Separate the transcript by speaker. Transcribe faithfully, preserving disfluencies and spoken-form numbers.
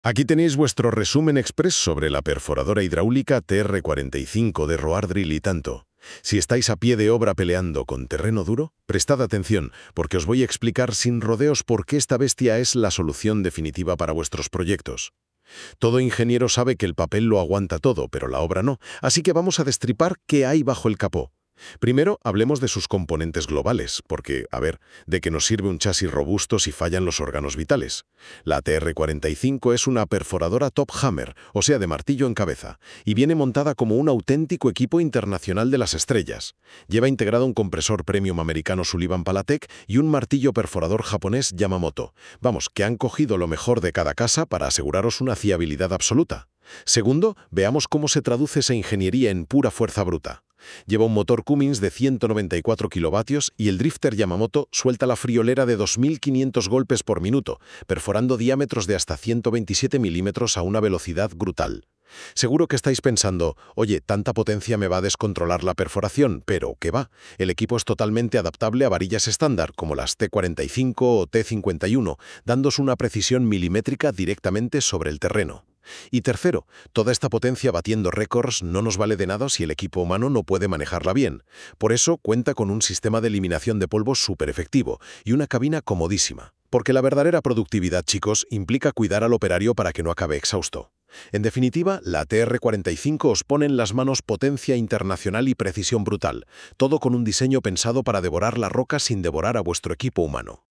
Speaker 1: Aquí tenéis vuestro resumen express sobre la perforadora hidráulica T R cuarenta y cinco de Roar Drill y tanto. Si estáis a pie de obra peleando con terreno duro, prestad atención, porque os voy a explicar sin rodeos por qué esta bestia es la solución definitiva para vuestros proyectos. Todo ingeniero sabe que el papel lo aguanta todo, pero la obra no, así que vamos a destripar qué hay bajo el capó. Primero, hablemos de sus componentes globales, porque, a ver, ¿de qué nos sirve un chasis robusto si fallan los órganos vitales? La T R cuarenta y cinco es una perforadora top hammer, o sea, de martillo en cabeza, y viene montada como un auténtico equipo internacional de las estrellas. Lleva integrado un compresor premium americano Sullivan Palatec y un martillo perforador japonés Yamamoto. Vamos, que han cogido lo mejor de cada casa para aseguraros una fiabilidad absoluta. Segundo, veamos cómo se traduce esa ingeniería en pura fuerza bruta. Lleva un motor Cummins de ciento noventa y cuatro kilovatios y el drifter Yamamoto suelta la friolera de dos mil quinientos golpes por minuto, perforando diámetros de hasta ciento veintisiete milímetros a una velocidad brutal. Seguro que estáis pensando, oye, tanta potencia me va a descontrolar la perforación, pero ¿qué va? El equipo es totalmente adaptable a varillas estándar, como las T cuarenta y cinco o T cincuenta y uno, dándos una precisión milimétrica directamente sobre el terreno. Y tercero, toda esta potencia batiendo récords no nos vale de nada si el equipo humano no puede manejarla bien. Por eso cuenta con un sistema de eliminación de polvo súper efectivo y una cabina comodísima. Porque la verdadera productividad, chicos, implica cuidar al operario para que no acabe exhausto. En definitiva, la T R cuarenta y cinco os pone en las manos potencia internacional y precisión brutal, todo con un diseño pensado para devorar la roca sin devorar a vuestro equipo humano.